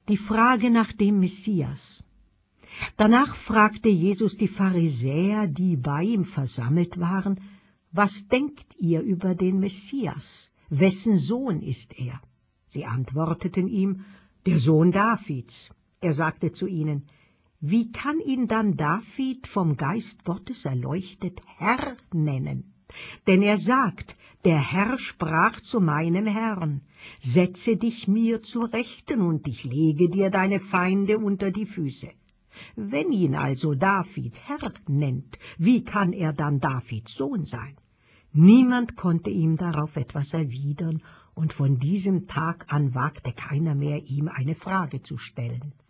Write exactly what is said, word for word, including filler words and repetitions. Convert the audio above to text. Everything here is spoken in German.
die Frage nach dem Messias. Danach fragte Jesus die Pharisäer, die bei ihm versammelt waren, »Was denkt ihr über den Messias? Wessen Sohn ist er?« Sie antworteten ihm, »Der Sohn Davids.« Er sagte zu ihnen, »Wie kann ihn dann David vom Geist Gottes erleuchtet Herr nennen? Denn er sagt, der Herr sprach zu meinem Herrn, setze dich mir zur Rechten und ich lege dir deine Feinde unter die Füße. Wenn ihn also David Herr nennt, wie kann er dann Davids Sohn sein?« Niemand konnte ihm darauf etwas erwidern, und von diesem Tag an wagte keiner mehr, ihm eine Frage zu stellen.